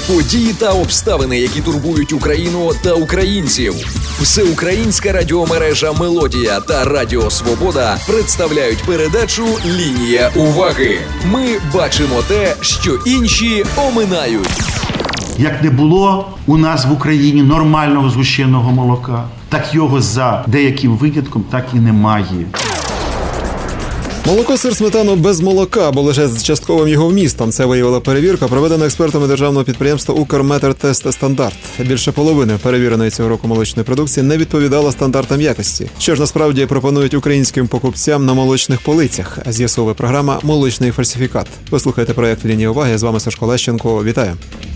Події та обставини, які турбують Україну та українців. Всеукраїнська радіомережа «Мелодія» та Радіо Свобода представляють передачу «Лінія уваги». Ми бачимо те, що інші оминають. Як не було у нас в Україні нормального згущеного молока, так його за деяким винятком так і немає. Молоко, сир, сметану без молока, або лише з частковим його вмістом. Це виявила перевірка, проведена експертами державного підприємства «Укрметр-Тест-Стандарт». Більше половини перевіреної цього року молочної продукції не відповідала стандартам якості. Що ж насправді пропонують українським покупцям на молочних полицях, з'ясовує програма «Молочний фальсифікат». Ви слухаєте проєкт «Лінія уваги». З вами Сашко Лещенко. Вітаю.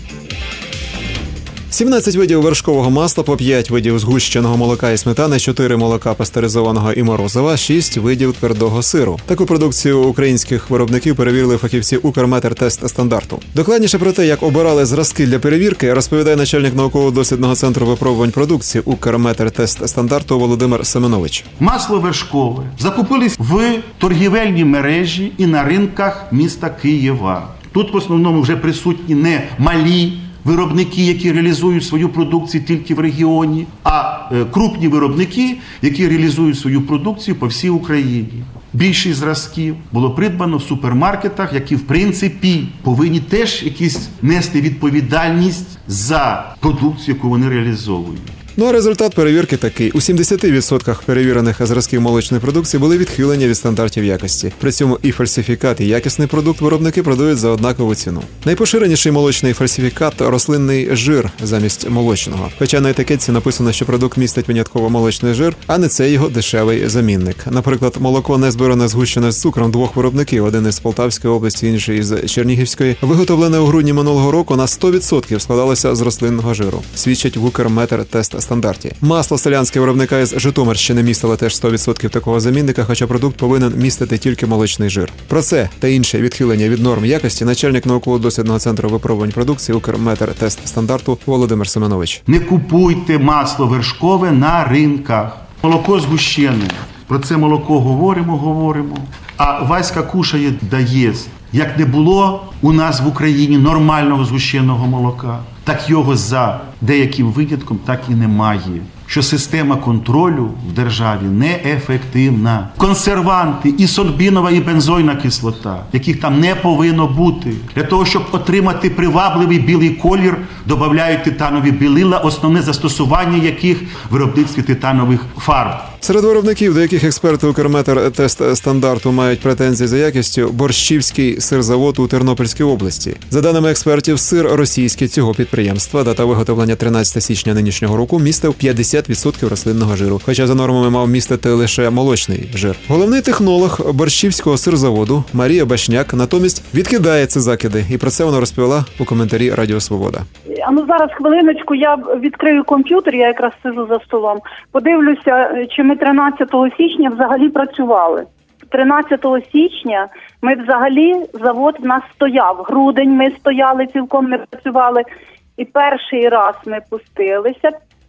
17 видів вершкового масла, по 5 видів згущеного молока і сметани, 4 молока пастеризованого і морозива, 6 видів твердого сиру. Таку продукцію українських виробників перевірили фахівці «Укрметр-Тест-Стандарту». Докладніше про те, як обирали зразки для перевірки, розповідає начальник науково-дослідного центру випробувань продукції «Укрметр-Тест-Стандарту» Володимир Семенович. Масло вершкове закупились в торгівельній мережі і на ринках міста Києва. Тут в основному вже присутні не малі виробники, які реалізують свою продукцію тільки в регіоні, а крупні виробники, які реалізують свою продукцію по всій Україні. Більшість зразків було придбано в супермаркетах, які, в принципі, повинні теж якісь нести відповідальність за продукцію, яку вони реалізовують. Ну а результат перевірки такий. У 70% перевірених зразків молочної продукції були відхилення від стандартів якості. При цьому і фальсифікат, і якісний продукт виробники продають за однакову ціну. Найпоширеніший молочний фальсифікат – рослинний жир замість молочного. Хоча на етикетці написано, що продукт містить винятково молочний жир, а не це його дешевий замінник. Наприклад, молоко не збиране згущене з цукром двох виробників, один із Полтавської області, інший із Чернігівської, виготовлене у грудні минулого року на 100% складалося з рослинного жиру, свідчать в «Укрметр-Тест-Стандарті». Масло селянське виробника із Житомирщини містило теж 100% такого замінника, хоча продукт повинен містити тільки молочний жир. Про це та інше відхилення від норм якості начальник науково-дослідного центру випробувань продукції «Укрметр-Тест-Стандарту» Володимир Семенович. Не купуйте масло вершкове на ринках. Молоко згущене. Про це молоко говоримо. А Васька кушає дає. Як не було у нас в Україні нормального згущеного молока, так його за деяким винятком так і немає. Що система контролю в державі неефективна. Консерванти, і сорбінова, і бензойна кислота, яких там не повинно бути. Для того, щоб отримати привабливий білий колір, додають титанові білила, основне застосування яких – виробництві титанових фарб. Серед виробників, до яких експерти «Укрметр-Тест-Стандарту» мають претензії за якістю, Борщівський сирзавод у Тернопільській області. За даними експертів, сир російський цього підприємства, дата виготовлення 13 січня нинішнього року, містив 50% рослинного жиру, хоча за нормами мав містити лише молочний жир. Головний технолог Борщівського сирзаводу Марія Башняк натомість відкидає ці закиди, і про це вона розповіла у коментарі Радіо Свобода. Зараз хвилиночку, я відкрию комп'ютер, я якраз сиджу за столом, подивлюся, чи ми 13 січня взагалі працювали. 13 січня ми взагалі, завод в нас стояв, грудень ми стояли, цілком не працювали, і перший раз ми пустилися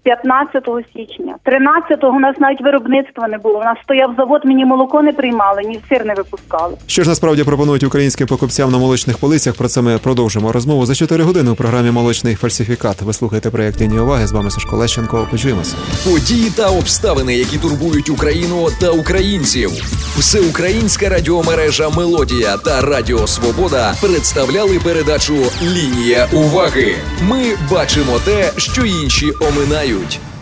15 січня. 13-го у нас навіть виробництва не було. У нас стояв завод, мені молоко не приймали, ні сир не випускали. Що ж насправді пропонують українським покупцям на молочних полицях? Про це ми продовжимо розмову за 4 години у програмі «Молочний фальсифікат». Ви слухаєте проєкт «Лінія уваги». З вами Сашко Лещенко. Почуємося. Події та обставини, які турбують Україну та українців. Всеукраїнська радіомережа «Мелодія» та Радіо Свобода представляли передачу «Лінія уваги». Ми бачимо те, що інші оминають.